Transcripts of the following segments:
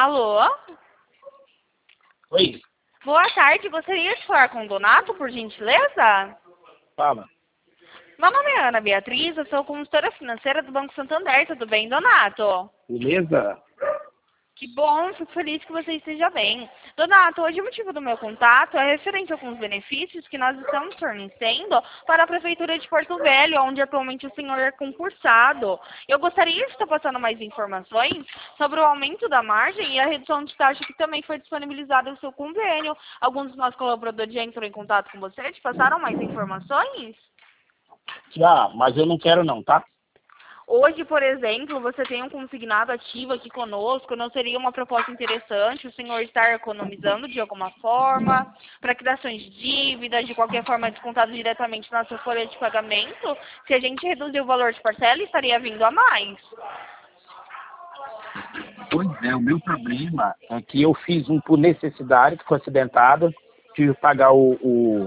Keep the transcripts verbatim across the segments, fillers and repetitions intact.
Alô? Oi, Boa tarde, gostaria de falar com o Donato, por gentileza? fala. Meu nome é Ana Beatriz, eu sou consultora financeira do Banco Santander, tudo bem, Donato? Beleza? Que bom, fico feliz que você esteja bem. Donato, hoje o motivo do meu contato é referente a alguns benefícios que nós estamos fornecendo para a Prefeitura de Porto Velho, onde atualmente o senhor é concursado. Eu gostaria de estar passando mais informações sobre o aumento da margem e a redução de taxa que também foi disponibilizada no seu convênio. Alguns dos nossos colaboradores já entrou em contato com você, te passaram mais informações? Já, mas eu não quero não, tá? Hoje, por exemplo, você tem um consignado ativo aqui conosco, não seria uma proposta interessante o senhor estar economizando de alguma forma, para criações de dívidas, de qualquer forma descontado diretamente na sua folha de pagamento? Se a gente reduzir o valor de parcela, estaria vindo a mais. Pois é, o meu problema é que eu fiz um por necessidade, que foi acidentado, tive que pagar o, o,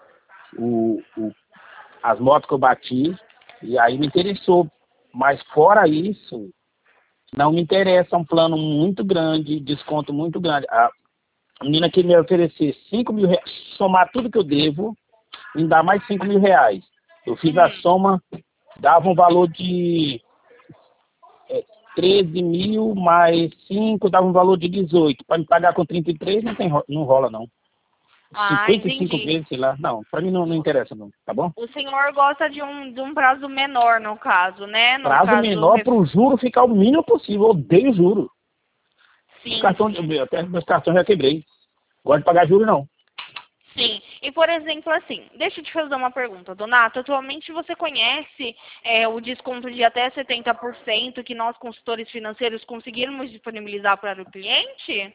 o, o- as motos que eu bati, e aí me interessou. Mas fora isso, não me interessa, é um plano muito grande, desconto muito grande. A menina que me oferecer cinco mil reais, somar tudo que eu devo, me dá mais cinco mil reais. Eu fiz a Uhum. soma, dava um valor de é, treze mil mais cinco, dava um valor de dezoito. Para me pagar com trinta e três não, tem, ro- não rola, não. Ah, cinquenta e cinco entendi. vezes, sei lá. Não, para mim não, não interessa, não. Tá bom? O senhor gosta de um, de um prazo menor, no caso, né? No Prazo caso, menor ref- para o juro ficar o mínimo possível. Eu odeio juro. Os sim, cartões, sim. eu- até meus cartões já quebrei. Gosto de pagar juro, não. Sim, e por exemplo, assim, deixa eu te fazer uma pergunta, Donato. Atualmente você conhece é, o desconto de até setenta por cento que nós, consultores financeiros, conseguimos disponibilizar para o cliente?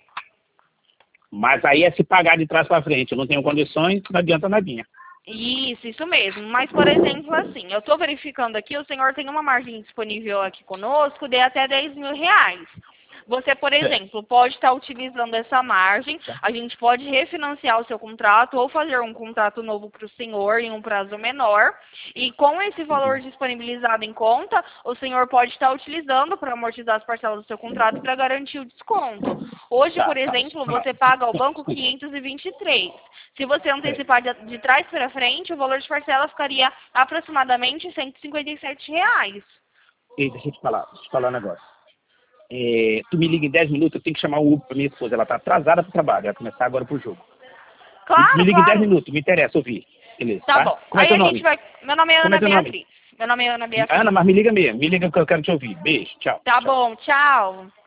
Mas aí é se pagar de trás para frente. Eu não tenho condições, não adianta nadinha. Isso, isso mesmo. Mas, por exemplo, assim, eu estou verificando aqui, o senhor tem uma margem disponível aqui conosco de até dez mil reais. Você, por É. exemplo, pode estar utilizando essa margem, a gente pode refinanciar o seu contrato ou fazer um contrato novo para o senhor em um prazo menor. E com esse valor disponibilizado em conta, o senhor pode estar utilizando para amortizar as parcelas do seu contrato para garantir o desconto. Hoje, Tá, por tá. exemplo, você paga ao banco Desculpa. quinhentos e vinte e três. Se você É. antecipar de, de trás para frente, o valor de parcela ficaria aproximadamente cento e cinquenta e sete reais. Ei, deixa eu te falar, deixa eu te falar um negócio. É, tu me liga em dez minutos, eu tenho que chamar o Uber para minha esposa. Ela tá atrasada para o trabalho, vai começar agora pro jogo. Me, me Claro, liga em dez claro. minutos, me interessa ouvir. Beleza, Tá tá? bom. Como é Aí teu a gente nome? vai. Meu nome é Como é Ana teu nome? Beatriz. Meu nome é Ana Ana, Beatriz. mas me liga mesmo. Me liga que eu quero te ouvir. Beijo, tchau, Tá tchau. bom, tchau.